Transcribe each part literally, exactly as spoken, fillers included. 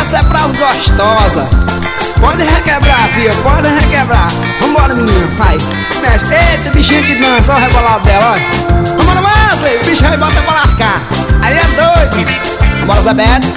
Essa é pras gostosas. Pode requebrar, filha, pode requebrar. Vambora, menina, vai. Mexe. Eita, bichinho que dança, olha o rebolado dela, olha. Vambora, Wesley, o bicho aí bota pra lascar. Aí é doido. Vambora, Zé Beto.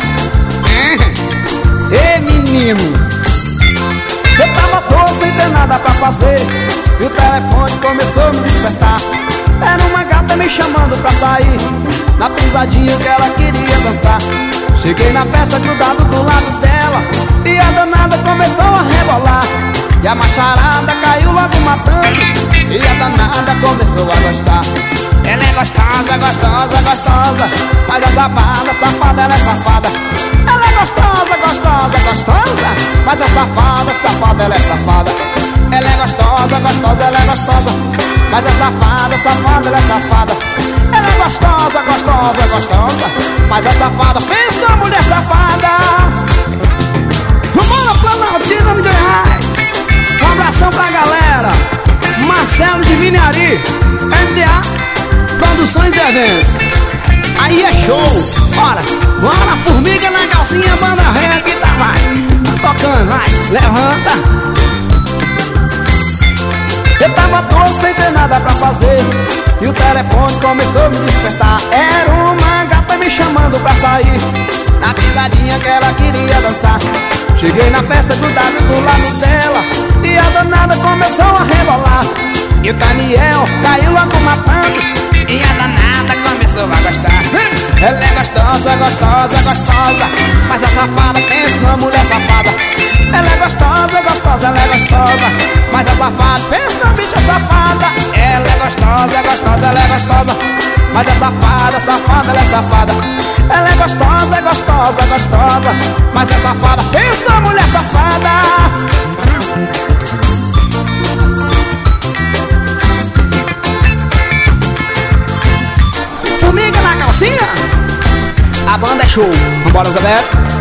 Ei, menino, eu tava todo sem ter nada pra fazer e o telefone começou a me despertar. Era uma gata me chamando pra sair, na pisadinha que ela queria dançar. Cheguei na festa grudado do lado dela e a danada começou a rebolar. E a macharada caiu logo matando e a danada começou a gostar. Ela é gostosa, gostosa, gostosa, mas é safada, safada, ela é safada. Ela é gostosa, gostosa, gostosa, mas é safada, safada, ela é safada. Ela é gostosa, gostosa, ela é gostosa, mas é safada, safada, ela é safada. Ela é gostosa, gostosa, gostosa, mas é safada. Pensa na mulher safada. Vambora, Planaltina de Goiás. Um abração pra galera. Marcelo de Vinhari, M D A Produções e Eventos. Aí é show. Bora, bora, formiga na calcinha, banda ré que tá, vai. Tá tocando, vai, levanta. Eu tava todo sem ter nada pra fazer e o telefone começou a me despertar. Era uma gata me chamando pra sair, na pisadinha que ela queria dançar. Cheguei na festa grudado do lado dela e a danada começou a rebolar. E o Daniel caiu logo matando e a danada começou a gostar. Ela é gostosa, gostosa, gostosa, mas é safada, pensa numa mulher safada. Ela é gostosa, gostosa, ela é gostosa, mas é safada, pensa numa bicha safada. Ela é gostosa, gostosa, ela é gostosa, mas é safada, safada, ela é safada. Ela é gostosa, gostosa, gostosa, mas é safada, pensa numa mulher safada. Formiga na calcinha, a banda é show. Vambora, Zé Beto.